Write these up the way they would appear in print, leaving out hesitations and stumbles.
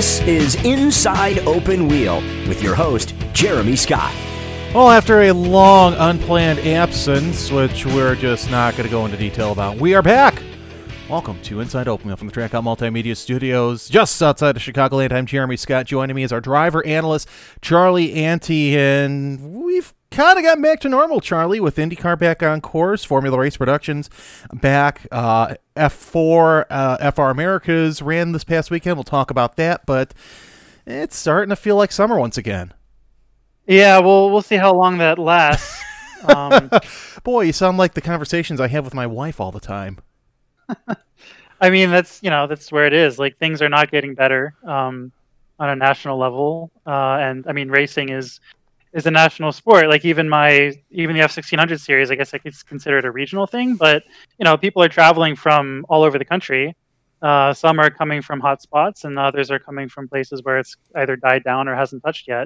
This is Inside Open Wheel with your host, Jeremy Scott. Well, after a long, unplanned absence, which we're just not going to go into detail about, we are back. Welcome to Inside Open Wheel from the Trackout Multimedia Studios, just outside of Chicagoland. I'm Jeremy Scott. Joining me is our driver analyst, Charlie Ante, and we've kind of gotten back to normal, Charlie, with IndyCar back on course, Formula Race Productions back, F4, FR Americas ran this past weekend. We'll talk about that, but it's starting to feel like summer once again. Yeah, we'll see how long that lasts. Boy, you sound like the conversations I have with my wife all the time. I mean, that's where it is. Like, things are not getting better on a national level, and I mean, racing is a national sport. Like, even the F1600 series, I guess it's considered a regional thing. But people are traveling from all over the country. Some are coming from hot spots, and others are coming from places where it's either died down or hasn't touched yet.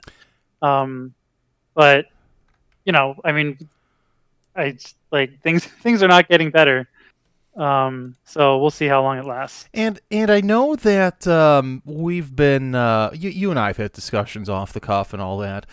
But I mean, things are not getting better. So we'll see how long it lasts. And I know that we've been you and I have had discussions off the cuff and all that.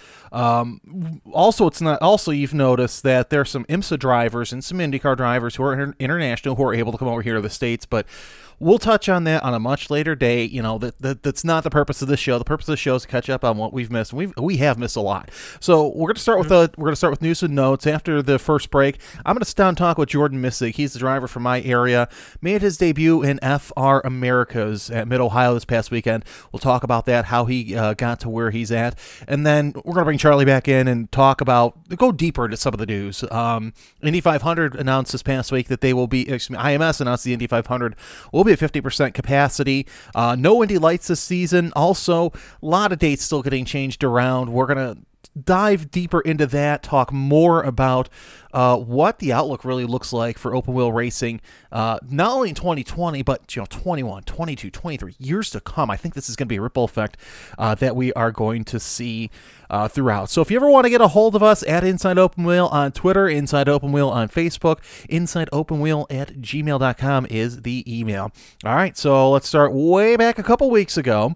Also, you've noticed that there's some IMSA drivers and some IndyCar drivers who are international who are able to come over here to the States, but we'll touch on that on a much later date. That's not the purpose of this show. The purpose of the show is to catch up on what we've missed. We have missed a lot. So we're going to start with news and notes after the first break. I'm going to sit down and talk with Jordan Missig. He's the driver from my area. Made his debut in FR Americas at Mid-Ohio this past weekend. We'll talk about that, how he got to where he's at, and then we're going to bring Charlie back in and go deeper into some of the news. Indy 500 announced this past week that they will be. IMS announced the Indy 500 will be at 50% capacity. No Indy Lights this season. Also, a lot of dates still getting changed around. We're going to dive deeper into that, talk more about what the outlook really looks like for open wheel racing, not only in 2020, but 21, 22, 23 years to come. I think this is going to be a ripple effect that we are going to see throughout. So if you ever want to get a hold of us, at Inside Open Wheel on Twitter, Inside Open Wheel on Facebook, InsideOpenWheel@gmail.com is the email. All right, so let's start way back a couple weeks ago.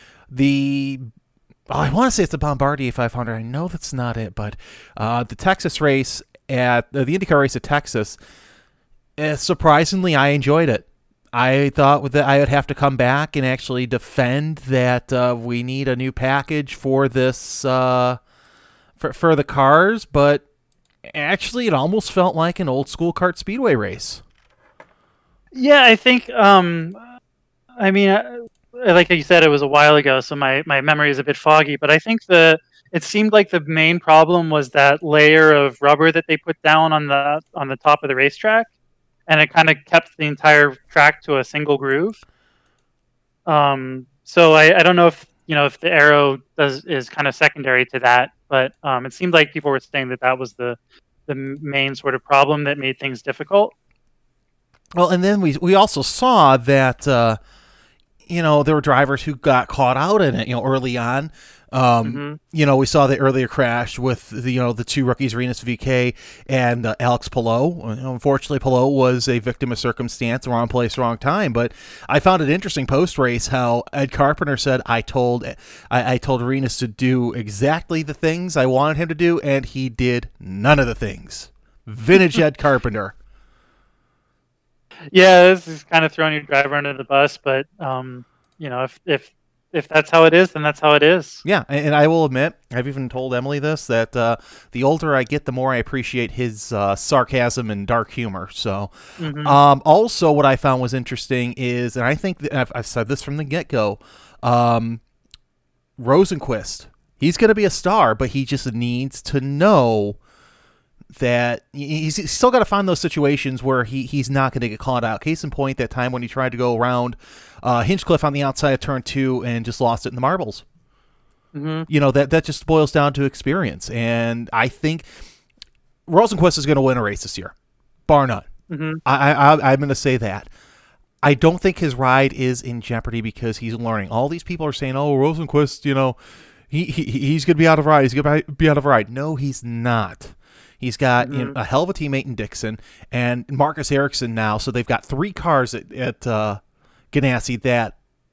I want to say it's the Bombardier 500. I know that's not it, but the Texas race at the IndyCar race at Texas, surprisingly, I enjoyed it. I thought that I would have to come back and actually defend that we need a new package for this for the cars, but actually, it almost felt like an old school kart speedway race. Yeah, I think. I mean, like you said, it was a while ago, so my memory is a bit foggy. But I think it seemed like the main problem was that layer of rubber that they put down on the top of the racetrack, and it kind of kept the entire track to a single groove. So I don't know if the aero is kind of secondary to that, but it seemed like people were saying that was the main sort of problem that made things difficult. Well, and then we also saw that there were drivers who got caught out in it early on. We saw the earlier crash with the two rookies, Rinus VeeKay and Alex Palou. Unfortunately, Palou was a victim of circumstance, wrong place, wrong time. But I found it interesting post race how Ed Carpenter said, I told Rinus to do exactly the things I wanted him to do, and he did none of the things. Vintage Ed Carpenter. Yeah, this is kind of throwing your driver under the bus, but if that's how it is, then that's how it is. Yeah, and I will admit, I've even told Emily this, that the older I get, the more I appreciate his sarcasm and dark humor. So, also what I found was interesting is, and I think that I've said this from the get-go, Rosenqvist, he's going to be a star, but he just needs to know that he's still got to find those situations where he's not going to get caught out. Case in point, that time when he tried to go around Hinchcliffe on the outside of turn 2 and just lost it in the marbles. That just boils down to experience. And I think Rosenqvist is going to win a race this year, bar none. I'm going to say that. I don't think his ride is in jeopardy because he's learning. All these people are saying, "Oh, Rosenqvist, he's going to be out of ride. He's going to be out of ride." No, he's not. He's got a hell of a teammate in Dixon and Marcus Ericsson now. So they've got 3 cars at Ganassi that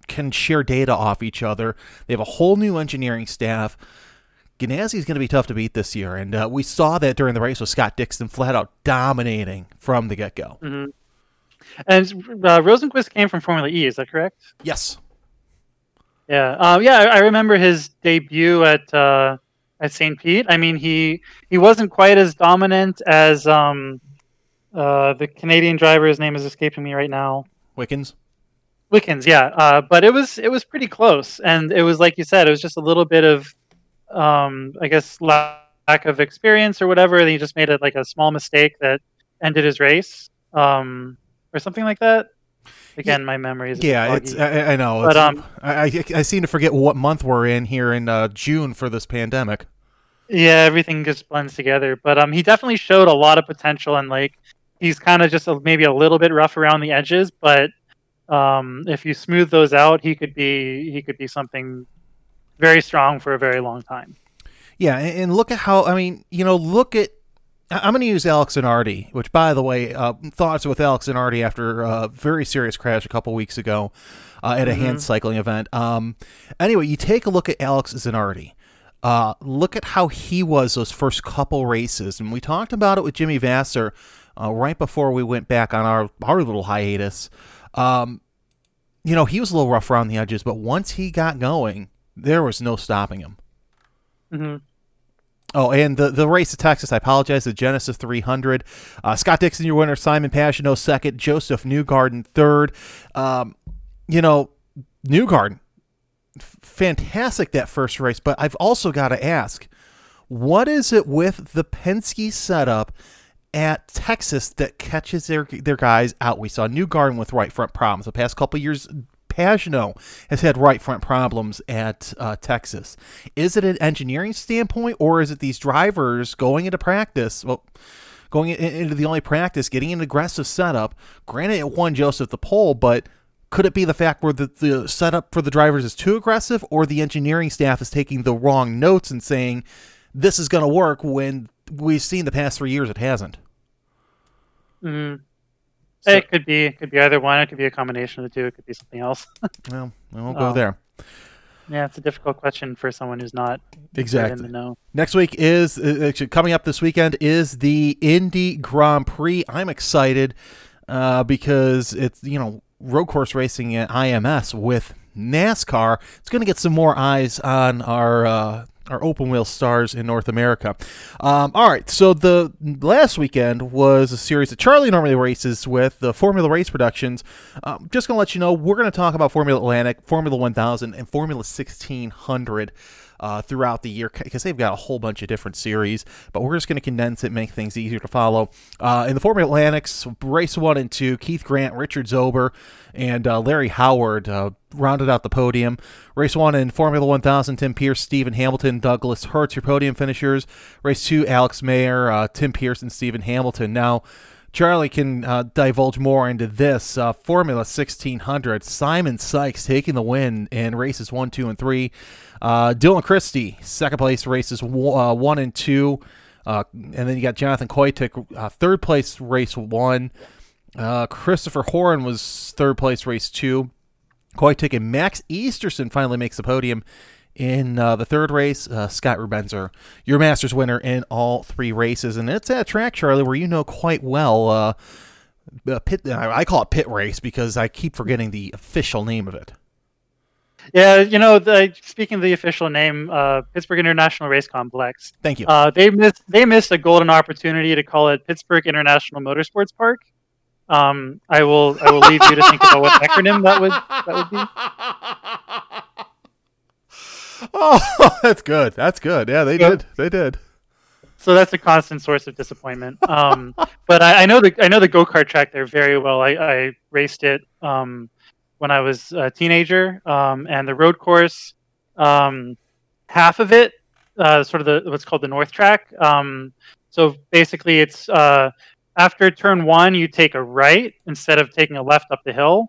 can share data off each other. They have a whole new engineering staff. Ganassi is going to be tough to beat this year, and we saw that during the race with Scott Dixon flat out dominating from the get-go. Mm-hmm. And Rosenqvist came from Formula E, is that correct? Yes. Yeah. I remember his debut at St. Pete. I mean, he wasn't quite as dominant as the Canadian driver. His name is escaping me right now. Wickens, yeah. But it was pretty close, and it was like you said, it was just a little bit of I guess lack of experience or whatever. And he just made it like a small mistake that ended his race, or something like that. Again, my memory is it's I know, but I seem to forget what month we're in here in June for this pandemic. Yeah, everything just blends together. But he definitely showed a lot of potential, and like he's kind of just maybe a little bit rough around the edges. But if you smooth those out, he could be something very strong for a very long time. Yeah, and look at how, I mean, look at, I'm going to use Alex Zanardi, which, by the way, thoughts with Alex Zanardi after a very serious crash a couple weeks ago at a hand cycling event. Anyway, you take a look at Alex Zanardi. Look at how he was those first couple races. And we talked about it with Jimmy Vasser right before we went back on our little hiatus. He was a little rough around the edges, but once he got going, there was no stopping him. Mm-hmm. Oh, and the race at Texas, I apologize, the Genesis 300. Scott Dixon, your winner. Simon Pagenaud, second. Joseph Newgarden, third. Newgarden, fantastic that first race, but I've also got to ask, what is it with the Penske setup at Texas that catches their guys out? We saw Newgarden with right front problems the past couple of years. Pagenaud has had right front problems at Texas. Is it an engineering standpoint, or is it these drivers going into practice? Well, going into the only practice, getting an aggressive setup. Granted, it won Joseph the pole, but could it be the fact where the setup for the drivers is too aggressive, or the engineering staff is taking the wrong notes and saying this is going to work when we've seen the past 3 years it hasn't? Mm-hmm. So, it could be either one. It could be a combination of the two. It could be something else. Well, we won't go there. Yeah, it's a difficult question for someone who's not exactly in the know. Next week is actually coming up this weekend is the Indy Grand Prix. I'm excited because it's road course racing at IMS with NASCAR. It's going to get some more eyes on our open wheel stars in North America. All right, so the last weekend was a series that Charlie normally races with, the Formula Race Productions. Just going to let you know, we're going to talk about Formula Atlantic, Formula 1000, and Formula 1600 throughout the year, because they've got a whole bunch of different series, but we're just going to condense it, make things easier to follow. In the Formula Atlantics, race 1 and 2, Keith Grant, Richard Zober, and Larry Howard rounded out the podium. Race 1 in Formula 1000, Tim Pierce, Stephen Hamilton, Douglas Hertz, your podium finishers. Race 2, Alex Mayer, Tim Pierce, and Stephen Hamilton. Now, Charlie can divulge more into this. Formula 1600, Simon Sykes taking the win in races 1, 2, and 3. Dylan Christie, second place, races 1 and 2. And then you got Jonathan Koytik, third place, race 1. Christopher Horan was third place, race 2. Koytik and Max Easterson finally makes the podium in the third race. Scott Rubenzer, your Masters winner in all 3 races. And it's at a track, Charlie, where you know quite well. I call it pit race because I keep forgetting the official name of it. Yeah, speaking of the official name, Pittsburgh International Race Complex. Thank you. They missed a golden opportunity to call it Pittsburgh International Motorsports Park. I will leave you to think about what acronym that would be. Oh, that's good. That's good. Yeah, they did. So that's a constant source of disappointment. But I know the go-kart track there very well. I raced it when I was a teenager, and the road course, half of it, sort of what's called the North Track. So basically, it's after turn 1, you take a right instead of taking a left up the hill.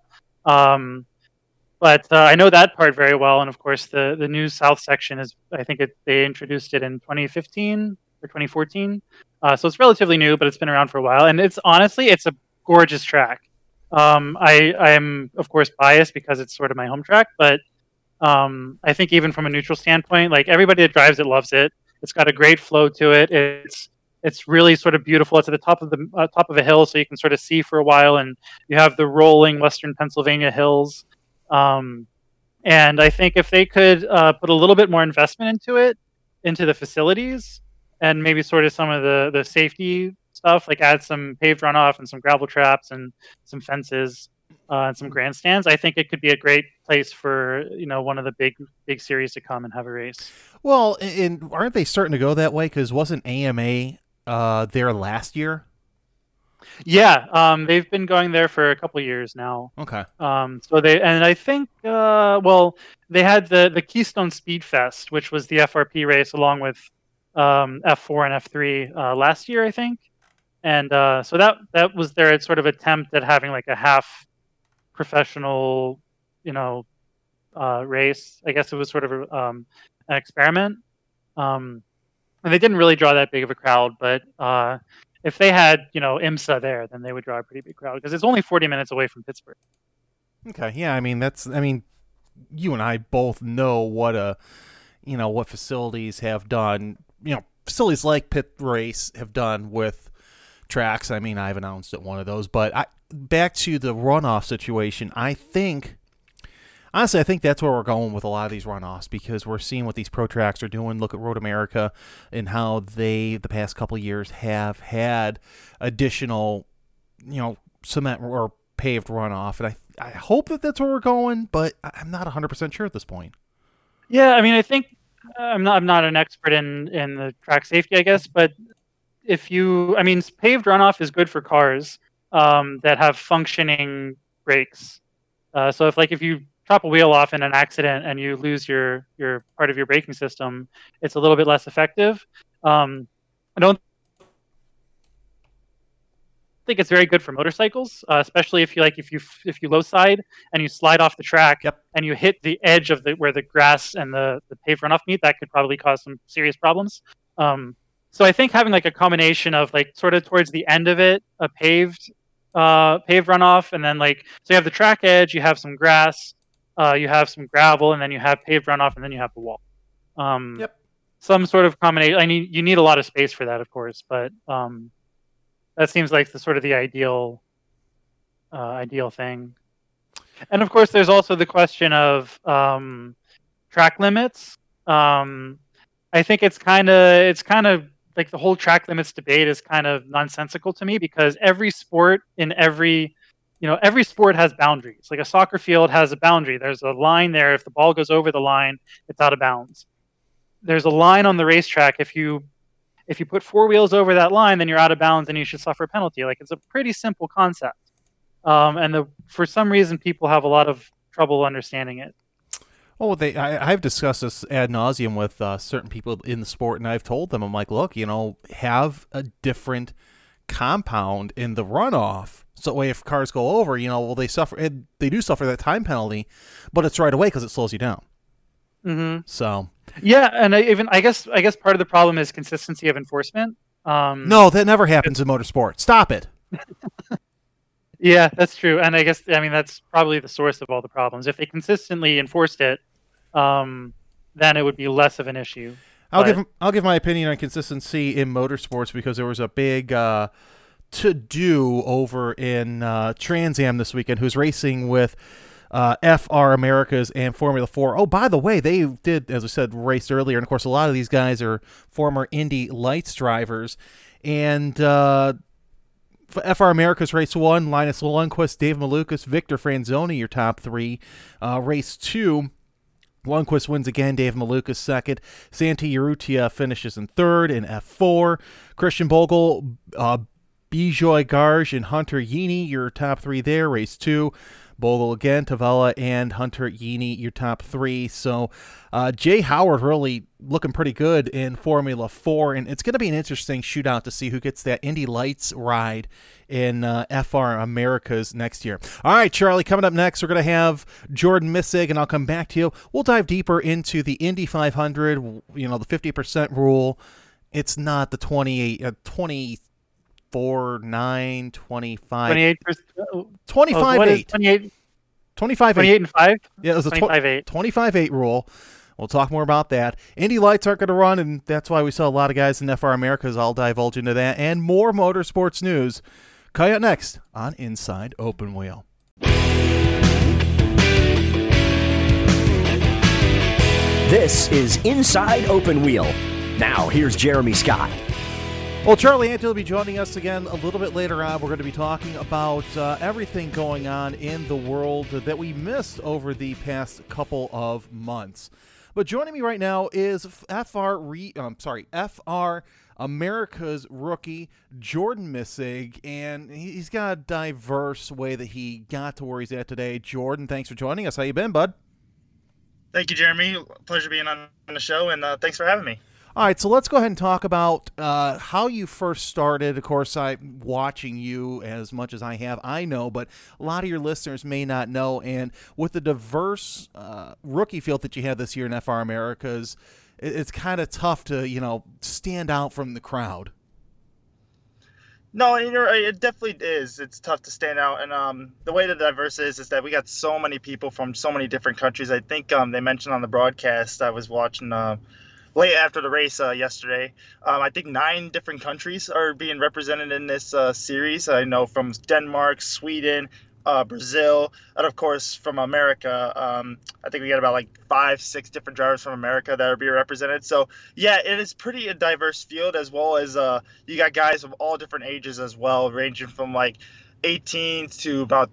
But I know that part very well, and of course the new south section is. I think they introduced it in 2015 or 2014, so it's relatively new, but it's been around for a while, and it's a gorgeous track. I'm of course biased because it's sort of my home track, but I think even from a neutral standpoint, like everybody that drives it loves it. It's got a great flow to it. It's really sort of beautiful. It's at the top of a hill, so you can sort of see for a while, and you have the rolling Western Pennsylvania hills. Um, and I think if they could put a little bit more investment into it, into the facilities, and maybe sort of some of the safety stuff, like add some paved runoff and some gravel traps and some fences and some grandstands, I think it could be a great place for one of the big series to come and have a race. Well, and aren't they starting to go that way? Because wasn't AMA there last year? Yeah, they've been going there for a couple of years now. Okay. So I think, well, they had the Keystone Speed Fest, which was the FRP race along with F4 and F3 last year, I think. And so that was their sort of attempt at having like a half professional, race. I guess it was sort of an experiment. And they didn't really draw that big of a crowd, but if they had, IMSA there, then they would draw a pretty big crowd because it's only 40 minutes away from Pittsburgh. Okay. Yeah. I mean, you and I both know what what facilities have done, facilities like Pit Race have done with tracks. I mean, I've announced at one of those, but back to the runoff situation, honestly, I think that's where we're going with a lot of these runoffs because we're seeing what these pro tracks are doing. Look at Road America and how they, the past couple of years, have had additional, cement or paved runoff. And I hope that that's where we're going, but I'm not 100% sure at this point. Yeah, I mean, I think I'm not an expert in the track safety, I guess, but paved runoff is good for cars that have functioning brakes. So if you chop a wheel off in an accident and you lose your part of your braking system, it's a little bit less effective. I don't think it's very good for motorcycles, especially if you low side and you slide off the track. Yep. And you hit the edge of where the grass and the paved runoff meet, that could probably cause some serious problems. So I think having like a combination of like sort of towards the end of it, a paved runoff, and then so you have the track edge, you have some grass, you have some gravel, and then you have paved runoff, and then you have the wall. Yep. Some sort of combination. You need a lot of space for that, of course, but that seems like the ideal thing. And of course, there's also the question of track limits. I think it's kind of like the whole track limits debate is kind of nonsensical to me because every sport every sport has boundaries. Like a soccer field has a boundary. There's a line there. If the ball goes over the line, it's out of bounds. There's a line on the racetrack. If you put four wheels over that line, then you're out of bounds and you should suffer a penalty. Like it's a pretty simple concept. For some reason, people have a lot of trouble understanding it. Oh, I've discussed this ad nauseum with certain people in the sport, and I've told them, I'm like, look, have a different compound in the runoff. So that way, if cars go over, they do suffer that time penalty, but it's right away because it slows you down. Mm-hmm. So yeah, and I guess part of the problem is consistency of enforcement. No, that never happens in motorsport. Stop it. Yeah, that's true, and I guess that's probably the source of all the problems. If they consistently enforced it, then it would be less of an issue. I'll give my opinion on consistency in motorsports because there was a big to-do over in Trans Am this weekend, who's racing with FR Americas and Formula 4. Oh, by the way, they did, as I said, race earlier, and of course, a lot of these guys are former Indy Lights drivers, and FR America's race 1, Linus Lundqvist, Dave Malukas, Victor Franzoni, your top three. Race 2, Lundqvist wins again, Dave Malukas second. Santi Urrutia finishes in third in F4. Christian Bogle, Bijoy Garge, and Hunter Yeany, your top three there. Race 2, Bogle again, Tavella, and Hunter Yeany, your top three. So Jay Howard really looking pretty good in Formula 4, and it's going to be an interesting shootout to see who gets that Indy Lights ride in FR Americas next year. All right, Charlie, coming up next, we're going to have Jordan Missig, and I'll come back to you. We'll dive deeper into the Indy 500, the 50% rule. It's not the 28 24-9, 25, 28%. 25-8. 28, 25-8. 28 and 5? Yeah, it was a 25-8. 25-8 rule. We'll talk more about that. Indy Lights aren't going to run, and that's why we saw a lot of guys in FR Americas. I'll divulge into that and more motorsports news. Coming up next on Inside Open Wheel. This is Inside Open Wheel. Now, here's Jeremy Scott. Well, Charlie Ante will be joining us again a little bit later on. We're going to be talking about everything going on in the world that we missed over the past couple of months. But joining me right now is FR America's rookie, Jordan Missig, and he's got a diverse way that he got to where he's at today. Jordan, thanks for joining us. How you been, bud? Thank you, Jeremy. Pleasure being on the show, and thanks for having me. All right, so let's go ahead and talk about how you first started. Of course, I'm watching you as much as I have, I know, but a lot of your listeners may not know. And with the diverse rookie field that you have this year in FR Americas, it's kind of tough to, stand out from the crowd. No, you're right. It definitely is. It's tough to stand out. And the way the diverse is that we got so many people from so many different countries. I think they mentioned on the broadcast I was watching late after the race yesterday. I think 9 different countries are being represented in this series. I know from Denmark, Sweden, Brazil, and of course from America. I think we got about 5-6 different drivers from America that are being represented. So yeah, it is pretty a diverse field, as well as you got guys of all different ages as well, ranging from 18 to about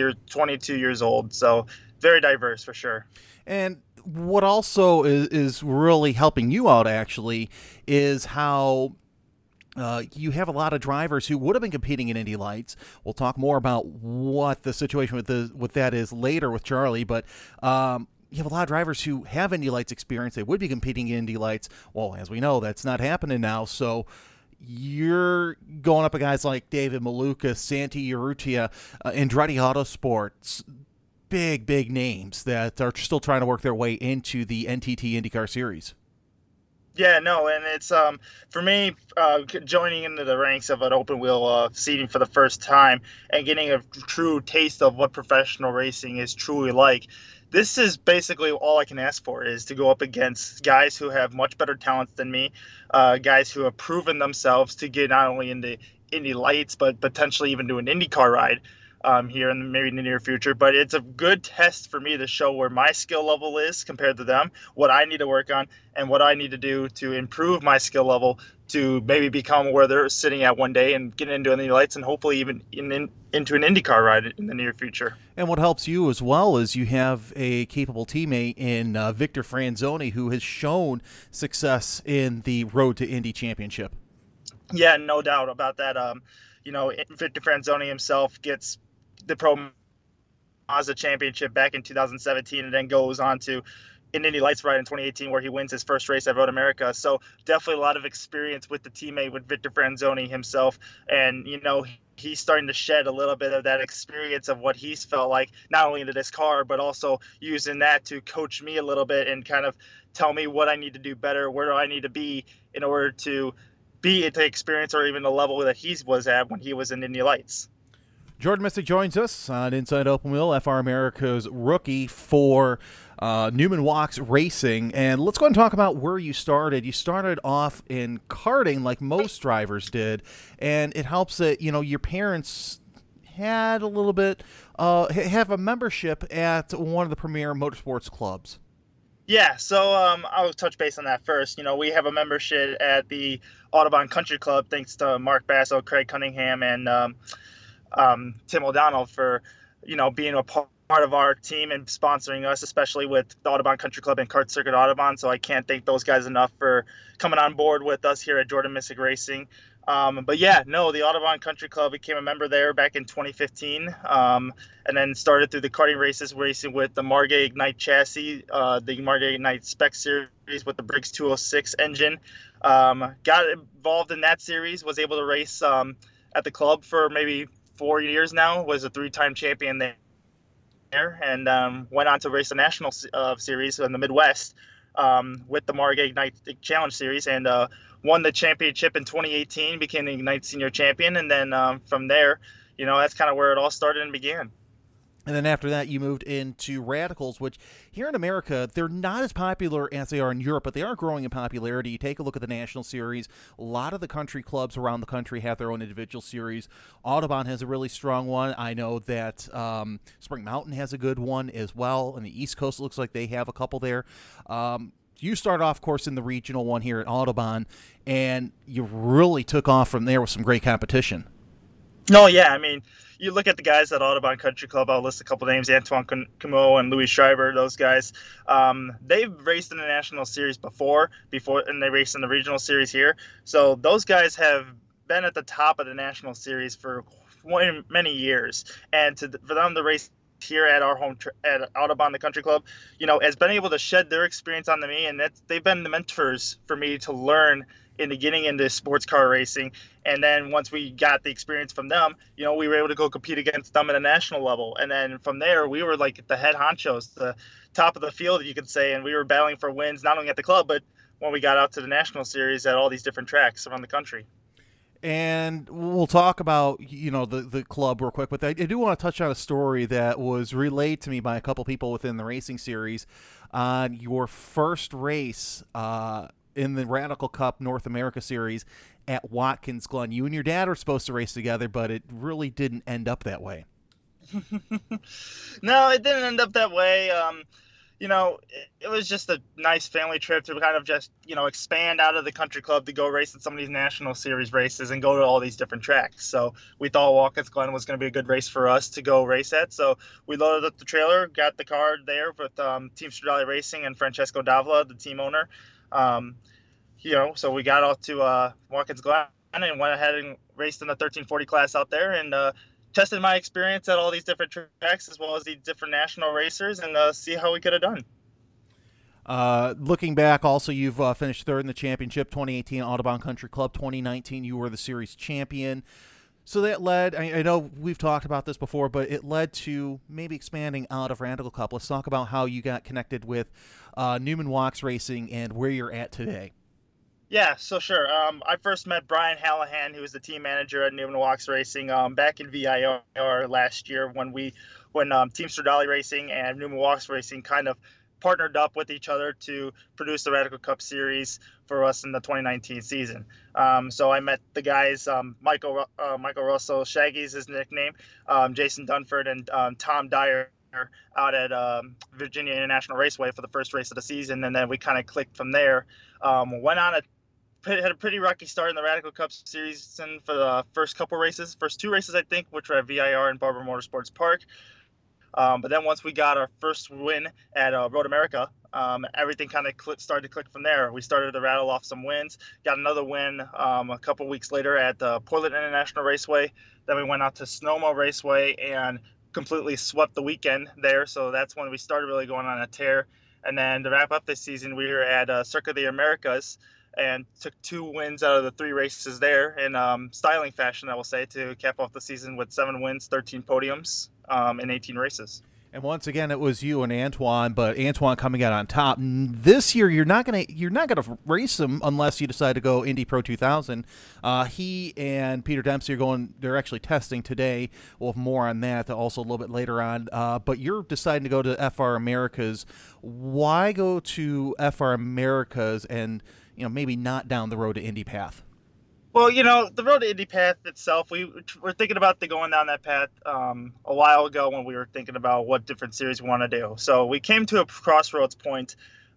22 years old. So very diverse for sure. And what also is really helping you out actually is how you have a lot of drivers who would have been competing in Indy Lights. We'll talk more about what the situation with that is later with Charlie, but you have a lot of drivers who have Indy Lights experience. They would be competing in Indy Lights. Well, as we know, that's not happening now. So you're going up against guys like David Maluka, Santi Urrutia, Andretti Autosports, big names that are still trying to work their way into the NTT IndyCar Series. Yeah, no, and it's for me joining into the ranks of an open wheel seating for the first time and getting a true taste of what professional racing is truly like. This is basically all I can ask for, is to go up against guys who have much better talents than me, guys who have proven themselves to get not only into Indy Lights but potentially even do an IndyCar ride here in maybe in the near future. But it's a good test for me to show where my skill level is compared to them, what I need to work on, and what I need to do to improve my skill level to maybe become where they're sitting at one day and get into Indy Lights and hopefully even into an IndyCar ride in the near future. And what helps you as well is you have a capable teammate in Victor Franzoni, who has shown success in the Road to Indy Championship. Yeah, no doubt about that. Victor Franzoni himself gets the Pro Mazda Championship back in 2017 and then goes on to an Indy Lights ride in 2018 where he wins his first race at Road America. So definitely a lot of experience with the teammate, with Victor Franzoni himself. And, he's starting to shed a little bit of that experience of what he's felt like, not only into this car, but also using that to coach me a little bit and kind of tell me what I need to do better, where do I need to be in order to be at the experience or even the level that he was at when he was in Indy Lights. Jordan Missig joins us on Inside Open Wheel, FR America's rookie for Newman Wachs Racing. And let's go ahead and talk about where you started. You started off in karting like most drivers did, and it helps that, your parents had a little bit, have a membership at one of the premier motorsports clubs. Yeah, so I'll touch base on that first. We have a membership at the Audubon Country Club, thanks to Mark Basso, Craig Cunningham, and Tim O'Donnell for, being a part of our team and sponsoring us, especially with the Audubon Country Club and Kart Circuit Audubon. So I can't thank those guys enough for coming on board with us here at Jordan Missig Racing. But yeah, no, the Audubon Country Club became a member there back in 2015, and then started through the karting races, racing with the Margay Ignite chassis, the Margay Ignite Spec Series with the Briggs 206 engine. Got involved in that series, was able to race at the club for maybe 4 years now, was a 3-time champion there, and went on to race the national series in the Midwest with the Margay Ignite Challenge Series, and won the championship in 2018, became the Ignite Senior Champion, and then from there, that's kind of where it all started and began. And then after that, you moved into Radicals, which here in America, they're not as popular as they are in Europe, but they are growing in popularity. You take a look at the National Series. A lot of the country clubs around the country have their own individual series. Audubon has a really strong one. I know that Spring Mountain has a good one as well. On the East Coast, it looks like they have a couple there. You start off, of course, in the regional one here at Audubon, and you really took off from there with some great competition. No, yeah, I mean, you look at the guys at Audubon Country Club. I'll list a couple names: Antoine Camo and Louis Schreiber. Those guys, they've raced in the national series before, and they raced in the regional series here. So those guys have been at the top of the national series for many years, and for them to race here at our home at Audubon the Country Club, has been able to shed their experience onto me, and they've been the mentors for me to learn into getting into sports car racing. And then once we got the experience from them, we were able to go compete against them at a national level. And then from there, we were like the head honchos, the top of the field, you could say. And we were battling for wins, not only at the club, but when we got out to the national series at all these different tracks around the country. And we'll talk about, the club real quick, but I do want to touch on a story that was relayed to me by a couple people within the racing series on your first race in the Radical Cup North America Series at Watkins Glen. You and your dad were supposed to race together, but it really didn't end up that way. No, it didn't end up that way. It was just a nice family trip to kind of just, expand out of the country club to go race in some of these national series races and go to all these different tracks. So we thought Watkins Glen was going to be a good race for us to go race at. So we loaded up the trailer, got the car there with Team Stradale Racing and Francesco Davila, the team owner. So we got out to Watkins Glen and went ahead and raced in the 1340 class out there and tested my experience at all these different tracks as well as the different national racers and see how we could have done. Looking back, also, you've finished third in the championship, 2018 Audubon Country Club, 2019 you were the series champion. So that led, I know we've talked about this before, but it led to maybe expanding out of Radical Cup. Let's talk about how you got connected with Newman Wachs Racing and where you're at today. Yeah, so sure. I first met Brian Hallahan, who was the team manager at Newman Wachs Racing, back in VIR last year when Team Stradale Racing and Newman Wachs Racing kind of partnered up with each other to produce the Radical Cup Series for us in the 2019 season. So I met the guys, Michael Russell, Shaggy's his nickname, Jason Dunford, and Tom Dyer out at Virginia International Raceway for the first race of the season, and then we kind of clicked from there. Went on had a pretty rocky start in the Radical Cup Series for the first two races I think, which were at VIR and Barber Motorsports Park. But then once we got our first win at Road America, everything kind of started to click from there. We started to rattle off some wins, got another win a couple weeks later at Portland International Raceway. Then we went out to Sonoma Raceway and completely swept the weekend there. So that's when we started really going on a tear. And then to wrap up this season, we were at Circuit of the Americas and took 2 wins out of the 3 races there in styling fashion, I will say, to cap off the season with 7 wins, 13 podiums in 18 races. And once again, it was you and Antoine, but Antoine coming out on top. This year, you're not gonna race him unless you decide to go Indy Pro 2000. He and Peter Dempsey are going. They're actually testing today. We'll have more on that also a little bit later on. But you're deciding to go to FR Americas. Why go to FR Americas and maybe not down the road to Indy path? Well, the road to Indy path itself, we were thinking about going down that path a while ago when we were thinking about what different series we want to do. So we came to a crossroads point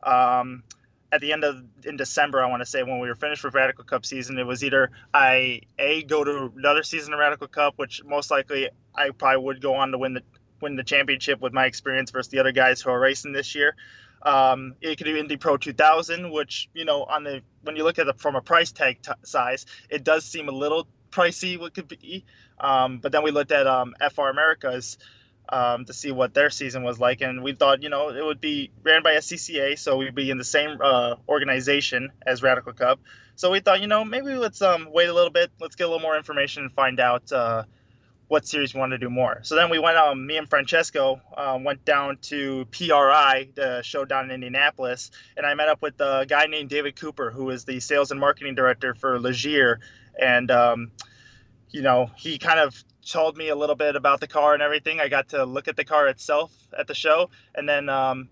at the end in December, I want to say, when we were finished with Radical Cup season. It was either go to another season of Radical Cup, which most likely I probably would go on to win the championship with my experience versus the other guys who are racing this year. It could do Indy Pro 2000, which, when you look at it from a price tag size, it does seem a little pricey what could be. But then we looked at FR Americas to see what their season was like. And we thought, it would be ran by a CCA, so we'd be in the same organization as Radical Cup. So we thought, maybe let's wait a little bit. Let's get a little more information and find out what series we wanted to do more. So then we went, me and Francesco went down to PRI, the show down in Indianapolis, and I met up with a guy named David Cooper, who is the sales and marketing director for Legier. And, he kind of told me a little bit about the car and everything. I got to look at the car itself at the show. And then,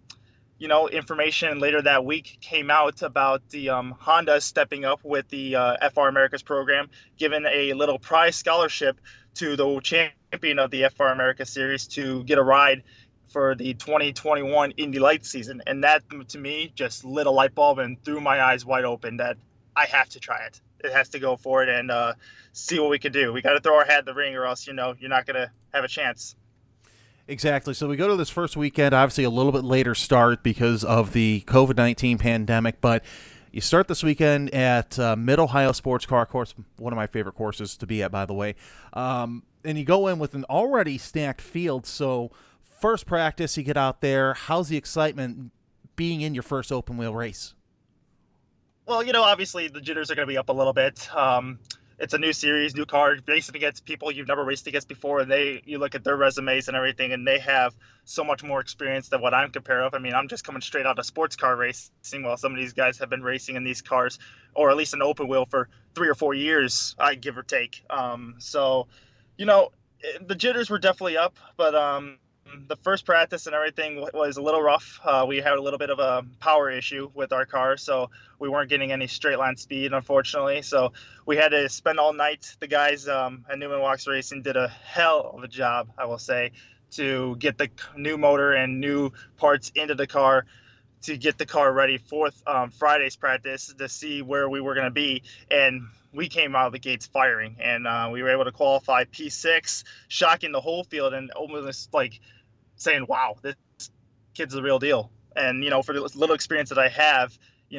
information later that week came out about the Honda stepping up with the FR Americas program, giving a little prize scholarship to the champion of the FR America series to get a ride for the 2021 Indy Lights season. And that, to me, just lit a light bulb and threw my eyes wide open that I have to try it. It has to go for it and see what we can do. We got to throw our hat in the ring, or else, you're not going to have a chance. Exactly. So we go to this first weekend, obviously a little bit later start because of the COVID-19 pandemic, but you start this weekend at Mid-Ohio Sports Car Course, one of my favorite courses to be at, by the way. And you go in with an already stacked field. So first practice, you get out there. How's the excitement being in your first open wheel race? Well, obviously the jitters are going to be up a little bit. It's a new series, new car, racing against people you've never raced against before, and you look at their resumes and everything, and they have so much more experience than what I'm compared of. I mean, I'm just coming straight out of sports car racing, while some of these guys have been racing in these cars, or at least an open wheel, for 3 or 4 years, I give or take. The jitters were definitely up, but the first practice and everything was a little rough. We had a little bit of a power issue with our car, so we weren't getting any straight line speed, unfortunately. So we had to spend all night. The guys at Newman Walks Racing did a hell of a job, I will say, to get the new motor and new parts into the car, to get the car ready for Friday's practice, to see where we were going to be. And we came out of the gates firing, and we were able to qualify P6, shocking the whole field and almost like saying, wow, this kid's the real deal. And, for the little experience that I have,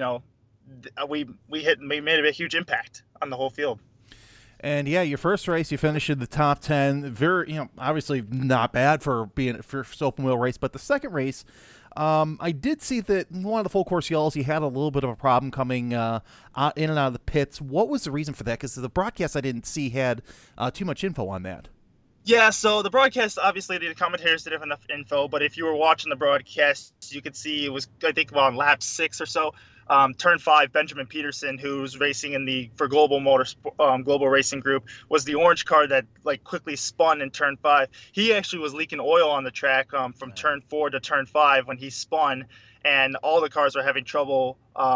we made a huge impact on the whole field. And yeah, your first race, you finished in the top 10. Very, obviously not bad for being a first open wheel race. But the second race, I did see that one of the full course yells, you had a little bit of a problem coming in and out of the pits. What was the reason for that? Because the broadcast I didn't see had too much info on that. Yeah, so the broadcast, obviously, the commentators didn't have enough info, but if you were watching the broadcast, you could see it was, I think, on lap 6 or so. Turn 5, Benjamin Peterson, who's racing for Global Global Racing Group, was the orange car that quickly spun in Turn 5. He actually was leaking oil on the track from Turn 4 to Turn 5 when he spun, and all the cars were having trouble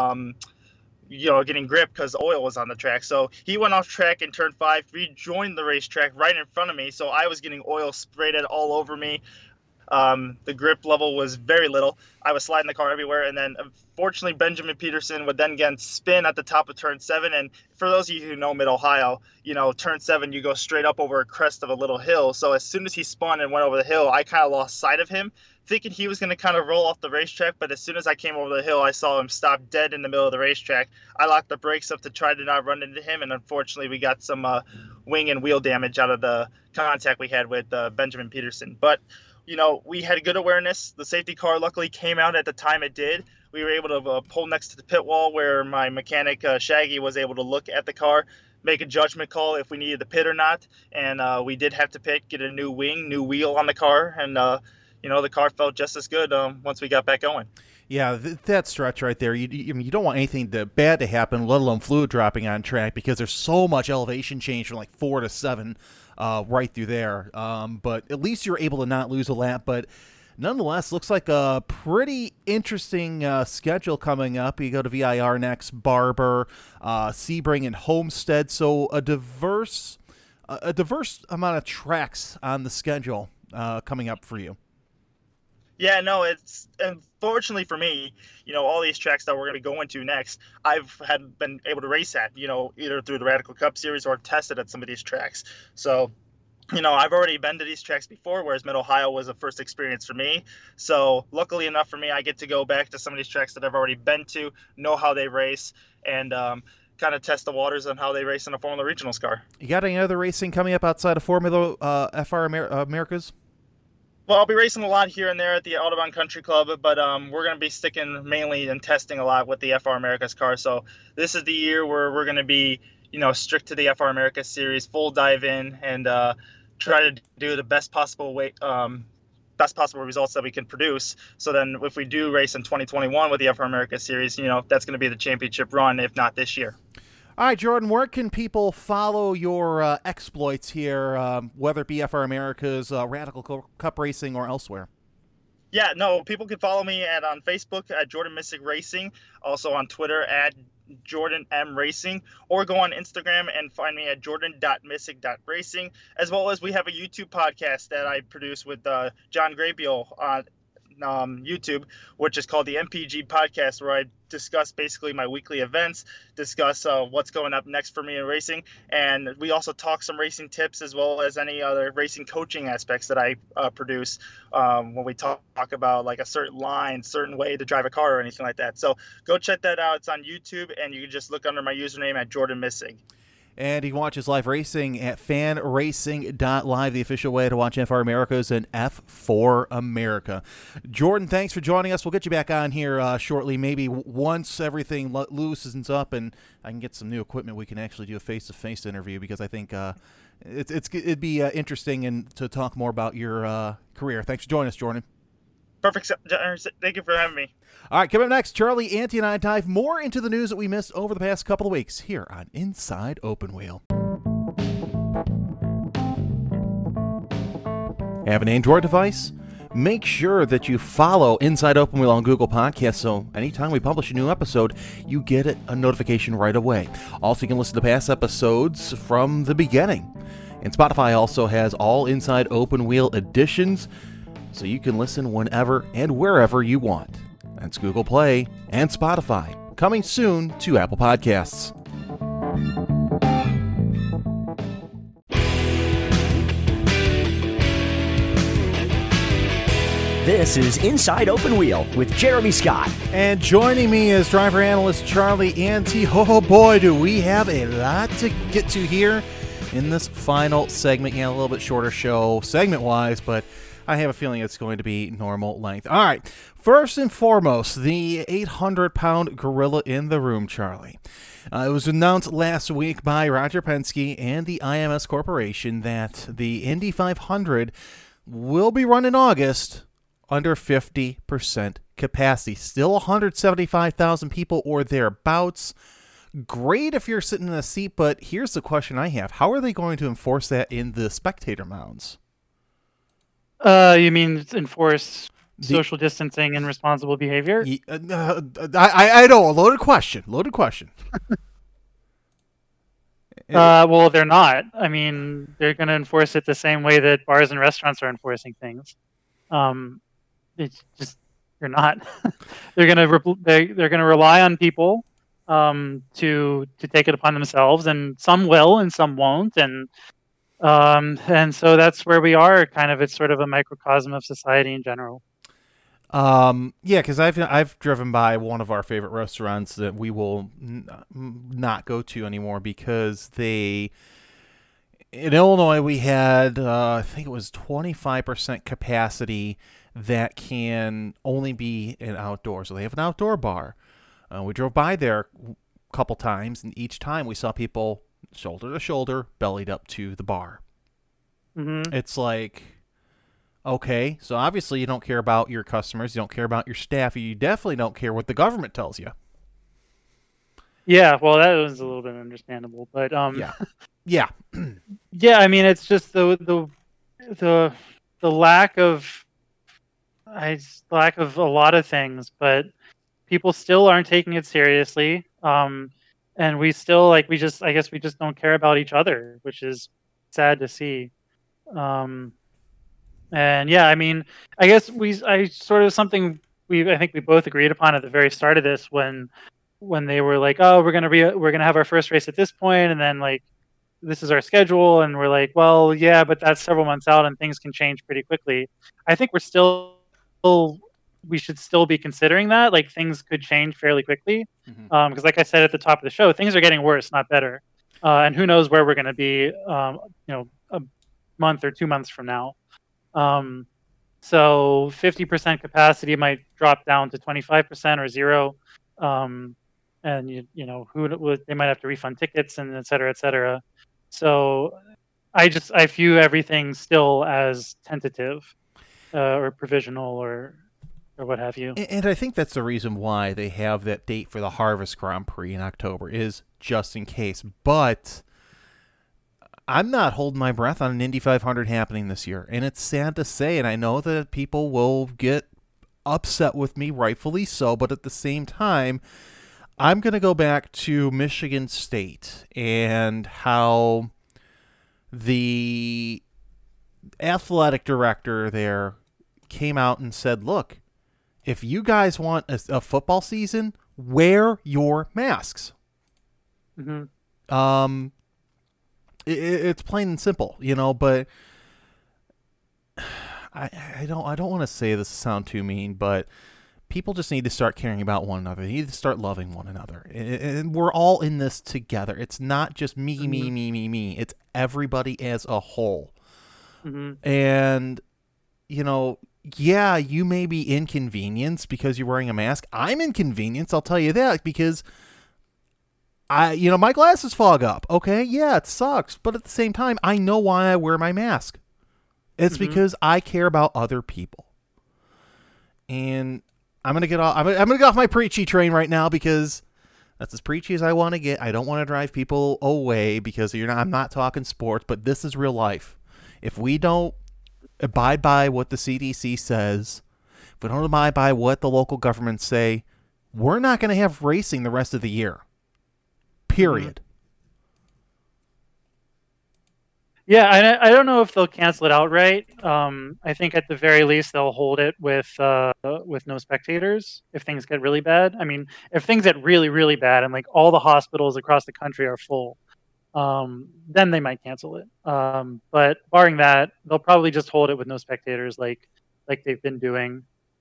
getting grip because oil was on the track. So he went off track in Turn 5, rejoined the racetrack right in front of me. So I was getting oil sprayed all over me. The grip level was very little. I was sliding the car everywhere. And then unfortunately, Benjamin Peterson would then again spin at the top of Turn 7. And for those of you who know Mid-Ohio, Turn 7, you go straight up over a crest of a little hill. So as soon as he spun and went over the hill, I kind of lost sight of him, thinking he was going to kind of roll off the racetrack. But as soon as I came over the hill, I saw him stop dead in the middle of the racetrack. I locked the brakes up to try to not run into him. And unfortunately, we got some wing and wheel damage out of the contact we had with Benjamin Peterson. But we had good awareness. The safety car luckily came out at the time it did. We were able to pull next to the pit wall where my mechanic, Shaggy, was able to look at the car, make a judgment call if we needed to pit or not. And we did have to pit, get a new wing, new wheel on the car. And, the car felt just as good once we got back going. Yeah, that stretch right there, you don't want anything bad to happen, let alone fluid dropping on track, because there's so much elevation change from 4 to 7 right through there. But at least you're able to not lose a lap. But nonetheless, looks like a pretty interesting schedule coming up. You go to VIR next, Barber, Sebring, and Homestead. So a diverse amount of tracks on the schedule coming up for you. Yeah, no, it's unfortunately for me, all these tracks that we're going to be going to next, I've been able to race at, either through the Radical Cup Series or tested at some of these tracks. So, I've already been to these tracks before, whereas Mid-Ohio was a first experience for me. So luckily enough for me, I get to go back to some of these tracks that I've already been to, know how they race, and kind of test the waters on how they race in a Formula Regionals car. You got any other racing coming up outside of Formula FR Americas? Well, I'll be racing a lot here and there at the Audubon Country Club, but we're going to be sticking mainly and testing a lot with the FR Americas car. So this is the year where we're going to be, strict to the FR Americas series, full dive in, and try to do the best possible way, best possible results that we can produce. So then if we do race in 2021 with the F4 America Series, that's going to be the championship run, if not this year. All right, Jordan, where can people follow your exploits here, whether it be F4 America's Radical Cup Racing or elsewhere? Yeah, no, people can follow me on Facebook at Jordan Missick Racing, also on Twitter at Jordan M Racing, or go on Instagram and find me at jordan.missick.racing, as well as we have a YouTube podcast that I produce with John Grabiel on YouTube, which is called the MPG Podcast, where I discuss basically my weekly events, discuss what's going up next for me in racing, and we also talk some racing tips as well as any other racing coaching aspects that I produce when we talk about like a certain line, certain way to drive a car or anything like that. So go check that out. It's on YouTube, and you can just look under my username at Jordan Missick. And you can watch his live racing at fanracing.live, the official way to watch F4 America's and F4 America. Jordan, thanks for joining us. We'll get you back on here shortly, maybe once everything loosens up and I can get some new equipment. We can actually do a face-to-face interview, because I think it'd be interesting and to talk more about your career. Thanks for joining us, Jordan. Perfect. Thank you for having me. All right, coming up next, Charlie Ante and I dive more into the news that we missed over the past couple of weeks here on Inside Open Wheel. Have an Android device? Make sure that you follow Inside Open Wheel on Google Podcasts, so anytime we publish a new episode, you get a notification right away. Also, you can listen to past episodes from the beginning. And Spotify also has all Inside Open Wheel editions, so you can listen whenever and wherever you want. That's Google Play and Spotify. Coming soon to Apple Podcasts. This is Inside Open Wheel with Jeremy Scott. And joining me is driver analyst Charlie Ante. Oh boy, do we have a lot to get to here in this final segment. Yeah, a little bit shorter show segment-wise, but I have a feeling it's going to be normal length. All right, first and foremost, the 800-pound gorilla in the room, Charlie. It was announced last week by Roger Penske and the IMS Corporation that the Indy 500 will be run in August under 50% capacity. Still 175,000 people or thereabouts. Great if you're sitting in a seat, but here's the question I have. How are they going to enforce that in the spectator mounds? You mean enforce social distancing and responsible behavior? I know, a loaded question. Well, they're not. I mean, they're going to enforce it the same way that bars and restaurants are enforcing things. It's just they're not. They're going to rely on people to take it upon themselves, and some will and some won't, and so that's where we are. Kind of, it's sort of a microcosm of society in general. Yeah, because I've driven by one of our favorite restaurants that we will not go to anymore because in Illinois we had I think it was 25% capacity that can only be an outdoor. So they have an outdoor bar. We drove by there a couple times, and each time we saw people shoulder to shoulder, bellied up to the bar. Mm-hmm. It's like, okay, so obviously you don't care about your customers, you don't care about your staff, you definitely don't care what the government tells you. Yeah, well, that was a little bit understandable, but yeah. Yeah, I mean, it's just the lack of a lot of things, but people still aren't taking it seriously. And we still I guess we just don't care about each other, which is sad to see. And yeah, I mean, I guess I think we both agreed upon at the very start of this when they were like, oh, we're gonna have our first race at this point, and then like this is our schedule, and we're like, well, yeah, but that's several months out, and things can change pretty quickly. I think we should still be considering that. Like, things could change fairly quickly. Because like I said at the top of the show, things are getting worse, not better. And who knows where we're going to be, a month or 2 months from now. So 50% capacity might drop down to 25% or 0. And they might have to refund tickets and et cetera, et cetera. So I view everything still as tentative or provisional or what have you. And I think that's the reason why they have that date for the Harvest Grand Prix in October, is just in case. But I'm not holding my breath on an Indy 500 happening this year. And it's sad to say, and I know that people will get upset with me, rightfully so, but at the same time, I'm going to go back to Michigan State and how the athletic director there came out and said, look, if you guys want a football season, wear your masks. Mm-hmm. It's plain and simple, but I don't want to say this to sound too mean, but people just need to start caring about one another. They need to start loving one another. And we're all in this together. It's not just me, me, me, me, me. It's everybody as a whole. Mm-hmm. And, yeah, you may be inconvenienced because you're wearing a mask. I'm inconvenienced, I'll tell you that, because my glasses fog up. Okay, yeah, it sucks. But at the same time, I know why I wear my mask. It's because I care about other people. And I'm gonna get off my preachy train right now, because that's as preachy as I want to get. I don't want to drive people away because I'm not talking sports, but this is real life. If we don't abide by what the CDC says, if we don't abide by what the local governments say, we're not going to have racing the rest of the year. Period. Yeah, I don't know if they'll cancel it outright. I think at the very least they'll hold it with no spectators if things get really bad. I mean, if things get really, really bad and like all the hospitals across the country are full, then they might cancel it. But barring that, they'll probably just hold it with no spectators, like they've been doing.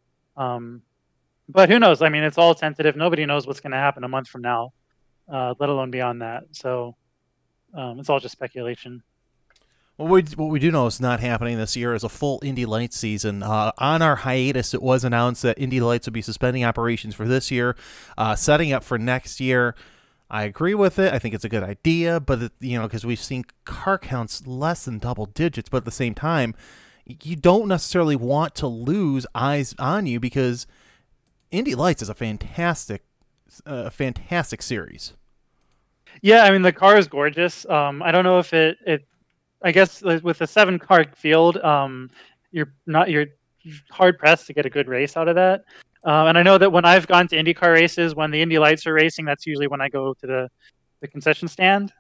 But who knows? I mean, it's all tentative. Nobody knows what's going to happen a month from now, let alone beyond that. So it's all just speculation. Well, what we do know is not happening this year is a full Indy Lights season. On our hiatus, it was announced that Indy Lights would be suspending operations for this year, setting up for next year. I agree with it. I think it's a good idea, but because we've seen car counts less than double digits, but at the same time, you don't necessarily want to lose eyes on you, because Indy Lights is a fantastic series. Yeah, I mean the car is gorgeous. I don't know if it. I guess with a 7-car field, you're hard pressed to get a good race out of that. And I know that when I've gone to IndyCar races, when the Indy Lights are racing, that's usually when I go to the concession stand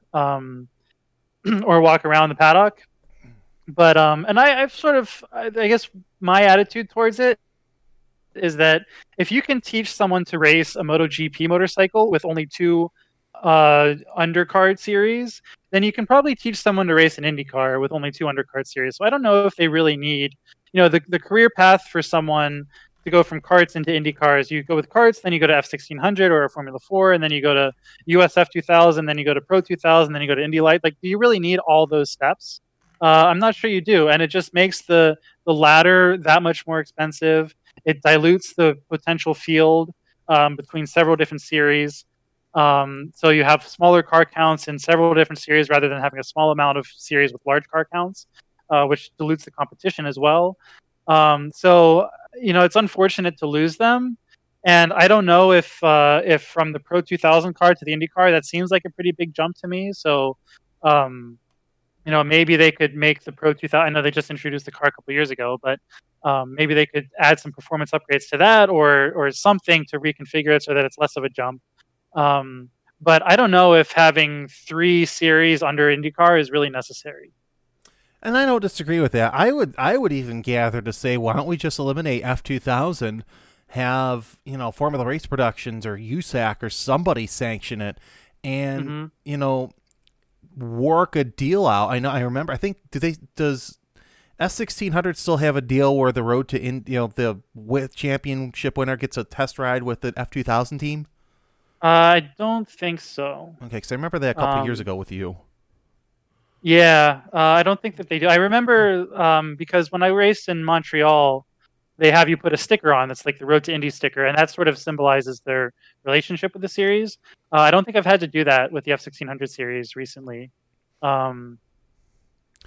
or walk around the paddock. But and I've sort of, I guess my attitude towards it is that if you can teach someone to race a MotoGP motorcycle with only 2 undercard series, then you can probably teach someone to race an IndyCar with only 2 undercard series. So I don't know if they really need, the career path for someone to go from karts into IndyCars. You go with karts, then you go to F1600 or a Formula 4, and then you go to USF 2000, then you go to Pro 2000, then you go to Indy Light. Like, do you really need all those steps? I'm not sure you do, and it just makes the ladder that much more expensive. It dilutes the potential field between several different series. So you have smaller car counts in several different series rather than having a small amount of series with large car counts, which dilutes the competition as well. So it's unfortunate to lose them, and I don't know if from the Pro 2000 car to the Indy car, that seems like a pretty big jump to me. So maybe they could make the Pro 2000. I know they just introduced the car a couple years ago, but maybe they could add some performance upgrades to that, or something to reconfigure it so that it's less of a jump. But I don't know if having 3 series under IndyCar is really necessary. And I don't disagree with that. I would even gather to say, why don't we just eliminate F2000, have Formula Race Productions or USAC or somebody sanction it, and work a deal out. I remember. I think does S1600 still have a deal where the road to the championship winner gets a test ride with the F2000 team? I don't think so. Okay, because I remember that a couple of years ago with you. Yeah, I don't think that they do. I remember because when I raced in Montreal, they have you put a sticker on that's like the Road to Indy sticker, and that sort of symbolizes their relationship with the series. I don't think I've had to do that with the F1600 series recently. But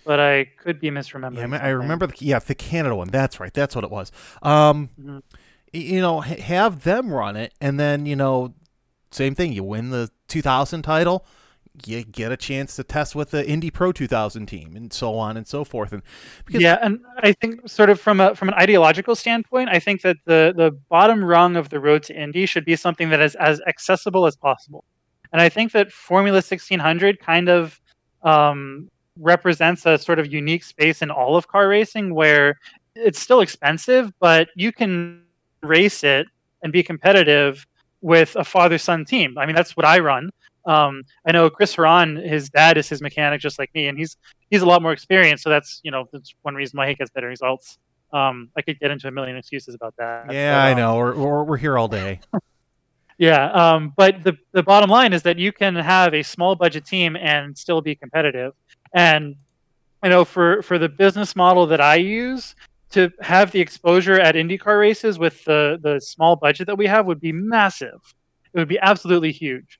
but I could be misremembering. Yeah, I remember the Canada one. That's right. That's what it was. Mm-hmm. Have them run it, and then same thing. You win the 2000 title, you get a chance to test with the Indy Pro 2000 team, and so on and so forth. And and I think sort of from an ideological standpoint, I think that the bottom rung of the road to Indy should be something that is as accessible as possible. And I think that Formula 1600 kind of represents a sort of unique space in all of car racing where it's still expensive, but you can race it and be competitive with a father-son team. I mean, that's what I run. I know Chris Haran, his dad is his mechanic just like me, and he's a lot more experienced. So that's one reason why he gets better results. I could get into a million excuses about that. Yeah, I know. We're here all day. Yeah, but the bottom line is that you can have a small budget team and still be competitive. And for the business model that I use, to have the exposure at IndyCar races with the small budget that we have would be massive. It would be absolutely huge.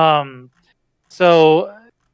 So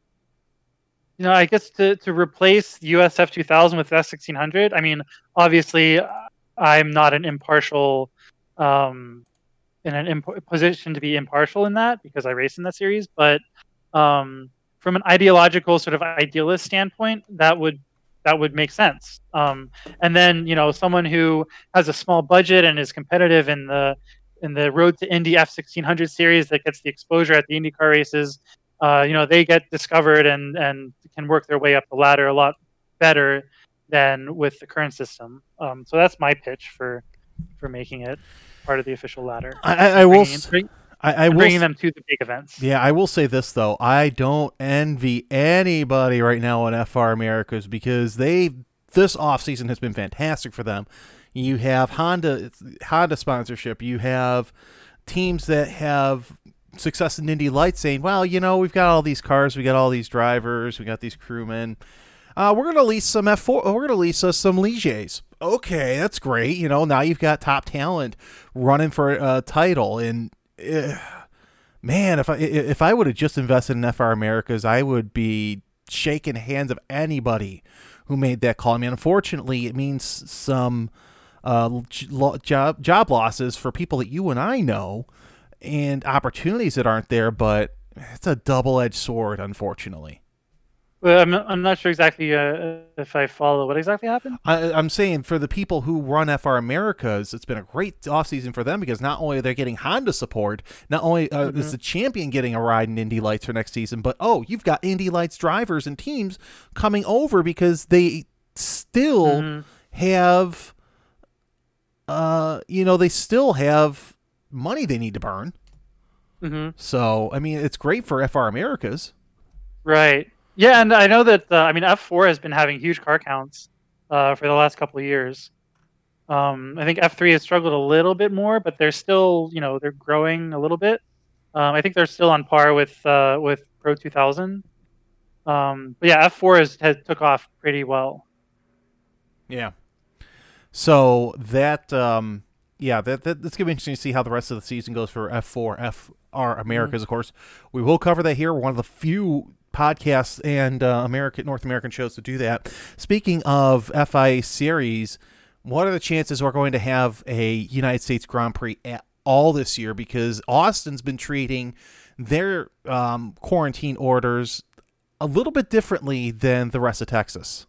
I guess to replace USF 2000 with S1600, I mean, obviously, I'm not an impartial in an position to be impartial in that because I race in that series. But from an ideological sort of idealist standpoint, that would make sense. And then someone who has a small budget and is competitive in the Road to Indy F1600 series that gets the exposure at the IndyCar races, they get discovered and can work their way up the ladder a lot better than with the current system. So that's my pitch for making it part of the official ladder. I will bringing them to the big events. Yeah, I will say this though: I don't envy anybody right now in FR Americas because this offseason has been fantastic for them. You have Honda sponsorship. You have teams that have success in Indy Lights saying, well, we've got all these cars, we got all these drivers, we got these crewmen. We're going to lease some F4. We're going to lease us some Ligiers. Okay, that's great. Now you've got top talent running for a title. And man, if I would have just invested in FR Americas, I would be shaking hands of anybody who made that call. I mean, unfortunately, it means some job losses for people that you and I know and opportunities that aren't there, but it's a double-edged sword, unfortunately. Well, I'm not sure exactly if I follow what exactly happened. I'm saying for the people who run FR Americas, it's been a great offseason for them because not only are they getting Honda support, not only is the champion getting a ride in Indy Lights for next season, but you've got Indy Lights drivers and teams coming over because they still have, they still have money they need to burn. So, I mean, it's great for FR Americas. Right. Yeah, and I know that F4 has been having huge car counts for the last couple of years. I think F3 has struggled a little bit more, but they're still, they're growing a little bit. I think they're still on par with Pro 2000. But yeah, F4 has took off pretty well. Yeah. So that's gonna be interesting to see how the rest of the season goes for F4, FR Americas. Of course, we will cover that here. We're one of the few podcasts and North American shows to do that. Speaking of FIA series, what are the chances we're going to have a United States Grand Prix at all this year? Because Austin's been treating their quarantine orders a little bit differently than the rest of Texas.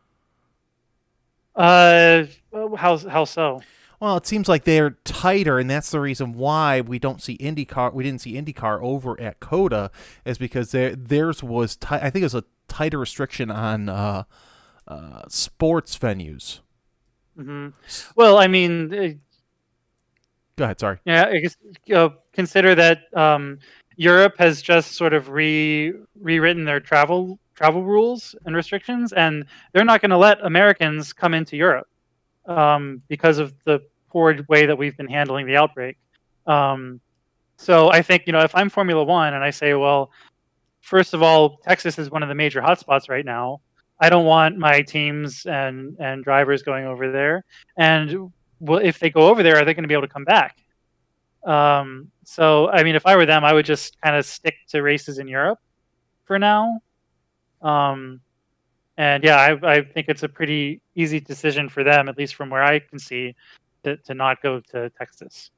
How so? Well, it seems like they're tighter, and that's the reason why we didn't see IndyCar over at COTA, is because theirs was I think it was a tighter restriction on sports venues. Well, I mean, go ahead. Sorry. Yeah, I guess consider that Europe has just sort of rewritten their travel rules and restrictions, and they're not going to let Americans come into Europe. Because of the poor way that we've been handling the outbreak. So I think, if I'm Formula One and I say, well, first of all, Texas is one of the major hotspots right now. I don't want my teams and drivers going over there. And if they go over there, are they going to be able to come back? So, I mean, if I were them, I would just kind of stick to races in Europe for now. And yeah, I think it's a pretty easy decision for them, at least from where I can see, to not go to Texas.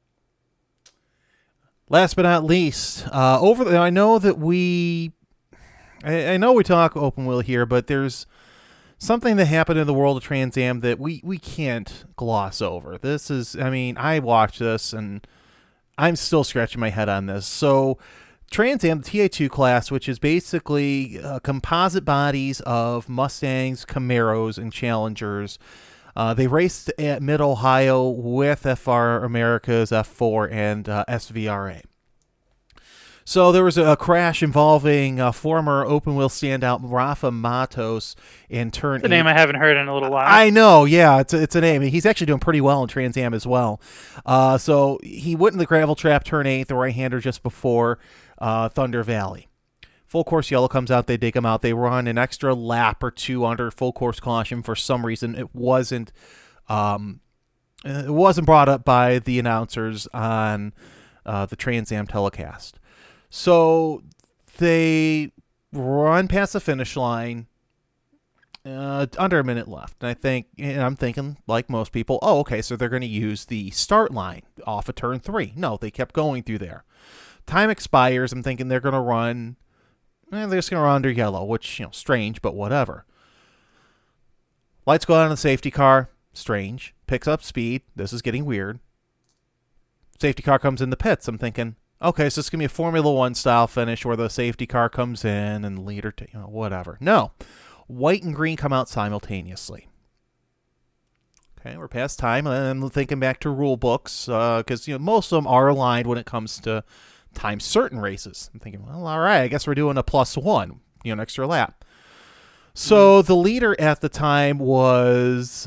Last but not least, I know that I know we talk open wheel here, but there's something that happened in the world of Trans Am that we can't gloss over. This is, I mean, I watched this and I'm still scratching my head on this. So Trans Am, the TA2 class, which is basically composite bodies of Mustangs, Camaros, and Challengers. They raced at Mid-Ohio with FR America's F4 and SVRA. So there was a crash involving former open wheel standout Rafa Matos in turn. It's a name I haven't heard in a little while. I know, yeah, it's a name. He's actually doing pretty well in Trans Am as well. So he went in the gravel trap, turn 8, the right-hander just before Thunder Valley. Full course yellow comes out. They dig him out. They run an extra lap or two under full course caution. For some reason, it wasn't brought up by the announcers on the Trans Am telecast. So they run past the finish line, under a minute left. And I'm thinking, like most people, oh, okay, so they're going to use the start line off of turn 3. No, they kept going through there. Time expires. I'm thinking they're going to run. They're just going to run under yellow, which, strange, but whatever. Lights go out on the safety car. Strange. Picks up speed. This is getting weird. Safety car comes in the pits. I'm thinking, okay, so it's going to be a Formula 1 style finish where the safety car comes in and the leader, whatever. No. White and green come out simultaneously. Okay, we're past time. And I'm thinking back to rule books because, most of them are aligned when it comes to time certain races. I'm thinking, well, all right, I guess we're doing a +1, an extra lap. So the leader at the time was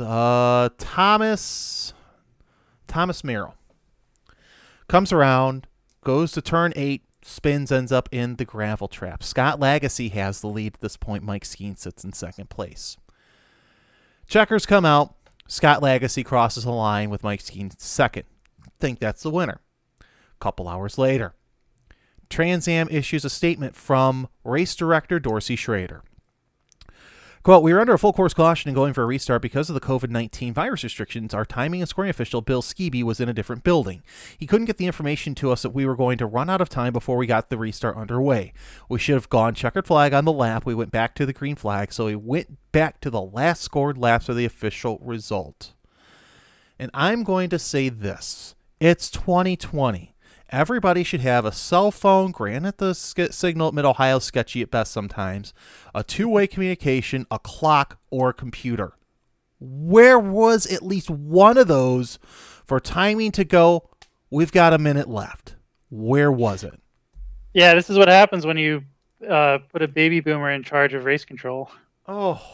Thomas Merrill. Comes around, goes to turn 8, spins, ends up in the gravel trap. Scott Lagacy has the lead at this point. Mike Skeen sits in second place. Checkers come out. Scott Lagacy crosses the line with Mike Skeen second. Think that's the winner. Couple hours later, Trans Am issues a statement from race director Dorsey Schrader. Quote, we were under a full course caution and going for a restart because of the COVID-19 virus restrictions. Our timing and scoring official, Bill Skebe, was in a different building. He couldn't get the information to us that we were going to run out of time before we got the restart underway. We should have gone checkered flag on the lap. We went back to the green flag, so we went back to the last scored laps of the official result. And I'm going to say this. It's 2020. Everybody should have a cell phone. Granted, the signal at Mid-Ohio is sketchy at best sometimes. A two-way communication, a clock, or a computer. Where was at least one of those for timing to go, we've got a minute left? Where was it? Yeah, this is what happens when you put a baby boomer in charge of race control. Oh.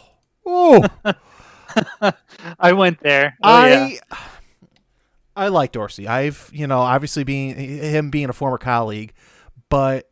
I went there. I like Dorsey. I've, obviously being a former colleague, but,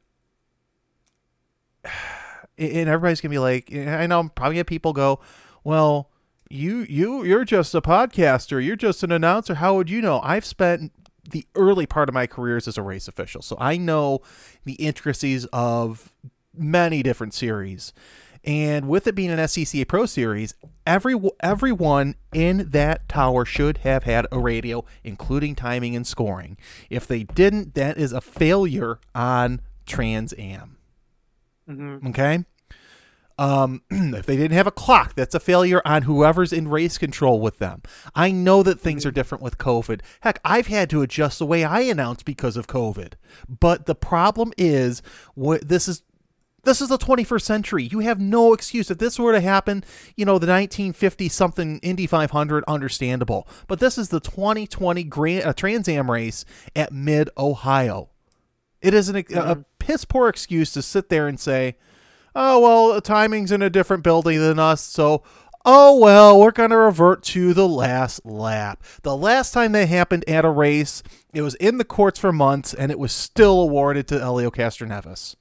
and everybody's going to be like, I know probably have people go, well, you're just a podcaster. You're just an announcer. How would you know? I've spent the early part of my career as a race official. So I know the intricacies of many different series. And with it being an SCCA Pro Series, everyone in that tower should have had a radio, including timing and scoring. If they didn't, that is a failure on Trans Am. Mm-hmm. Okay? If they didn't have a clock, that's a failure on whoever's in race control with them. I know that things are different with COVID. Heck, I've had to adjust the way I announce because of COVID. But the problem is, this is the 21st century. You have no excuse. If this were to happen, the 1950-something Indy 500, understandable. But this is the 2020 Trans Am race at Mid-Ohio. It is a piss-poor excuse to sit there and say, oh, well, the timing's in a different building than us, so, oh, well, we're going to revert to the last lap. The last time that happened at a race, it was in the courts for months, and it was still awarded to Elio Castroneves.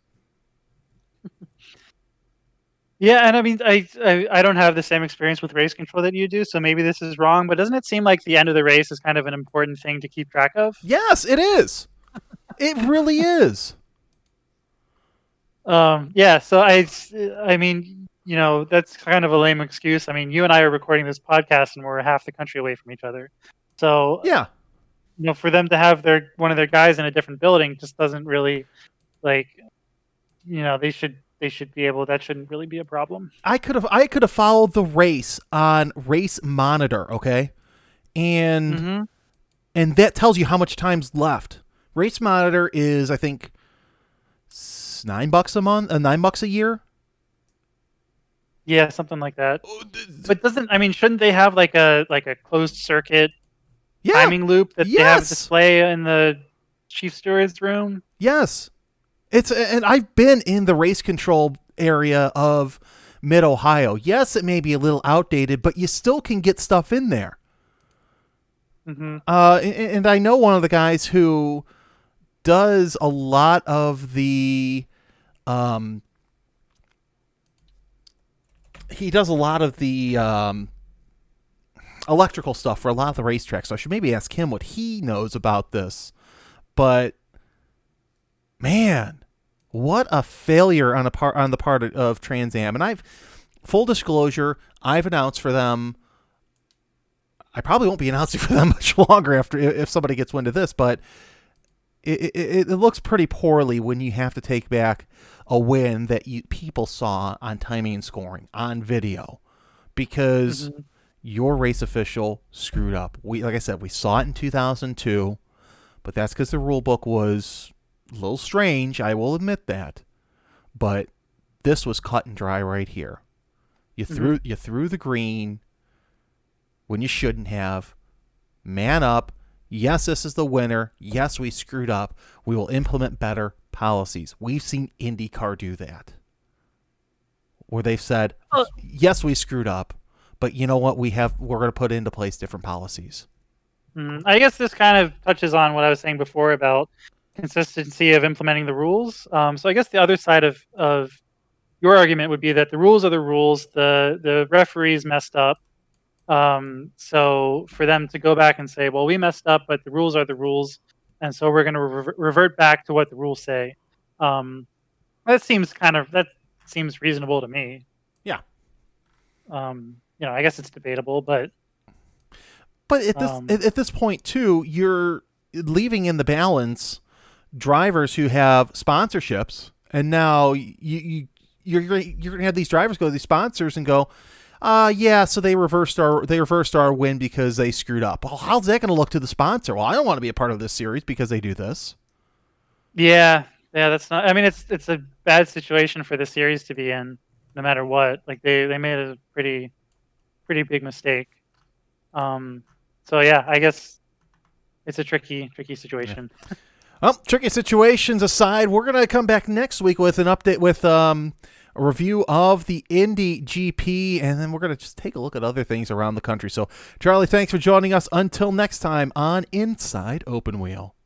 Yeah, and I mean, I don't have the same experience with race control that you do, so maybe this is wrong, but doesn't it seem like the end of the race is kind of an important thing to keep track of? Yes, it is. It really is. Yeah, so I mean, you know, that's kind of a lame excuse. I mean, you and I are recording this podcast and we're half the country away from each other. So, Yeah. you know, for them to have one of their guys in a different building just doesn't really, like, you know, they should be able. That shouldn't really be a problem. I could have followed the race on Race Monitor, okay, and that tells you how much time's left. Race Monitor is, I think, $9 a month, $9 a year. Yeah, something like that. But shouldn't they have like a closed circuit timing loop that they have a display in the chief steward's room? Yes. And I've been in the race control area of Mid-Ohio. Yes, it may be a little outdated, but you still can get stuff in there. And I know one of the guys who does a lot of the electrical stuff for a lot of the racetracks. So I should maybe ask him what he knows about this. But man, what a failure on the part of Trans Am. And full disclosure, I've announced for them. I probably won't be announcing for them much longer after if somebody gets wind of this, but it looks pretty poorly when you have to take back a win that people saw on timing and scoring on video because your race official screwed up. Like I said, we saw it in 2002, but that's because the rule book was a little strange. I will admit that, but this was cut and dry right here. You threw the green when you shouldn't have. Man up. Yes, this is the winner. Yes, we screwed up. We will implement better policies. We've seen IndyCar do that, where they've said, yes, we screwed up, but you know what? We're going to put into place different policies. I guess this kind of touches on what I was saying before about consistency of implementing the rules. So I guess the other side of your argument would be that the rules are the rules. The referees messed up. So for them to go back and say, well, we messed up, but the rules are the rules, and so we're going to revert back to what the rules say. That seems reasonable to me. Yeah. You know, I guess it's debatable, but at this point too, you're leaving in the balance drivers who have sponsorships, and now you're going to have these drivers go to these sponsors and go, so they reversed our win because they screwed up. Well, how's that going to look to the sponsor? Well, I don't want to be a part of this series because they do this. Yeah, that's not. I mean, it's a bad situation for the series to be in, no matter what. Like they made a pretty big mistake. So yeah, I guess it's a tricky situation. Yeah. Well, tricky situations aside, we're going to come back next week with an update with a review of the Indy GP, and then we're going to just take a look at other things around the country. So, Charlie, thanks for joining us. Until next time on Inside Open Wheel.